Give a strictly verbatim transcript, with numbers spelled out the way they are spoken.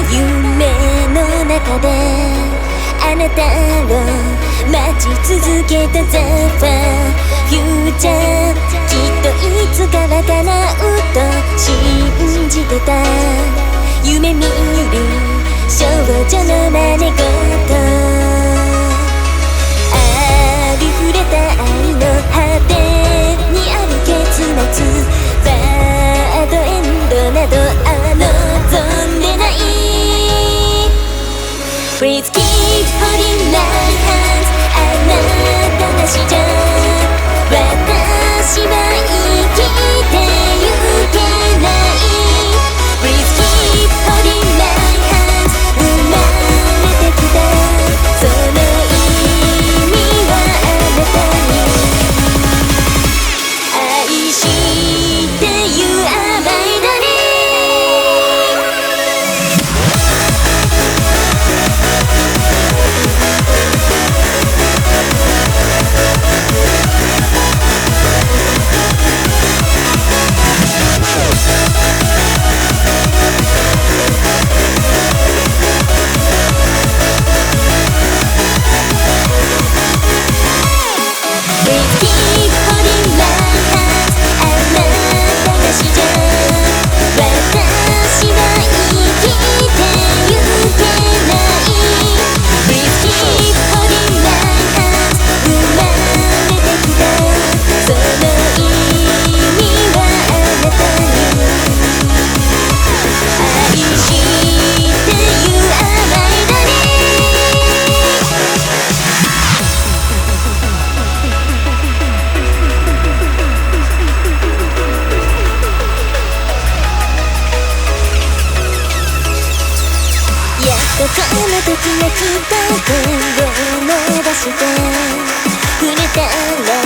夢の中であなたを待ち続けた The Future きっといつかは叶うと信じてた夢見る少女の真似事ありふれた愛の果てにある結末バッドエンドなどあ望んでない Please keep holding my hands あなたなしじゃ私は生きてゆけない Please keep holding my hands 生まれてきたその意味はあなたに愛してゆ甘いだねこの時が来た手を伸ばして触れたら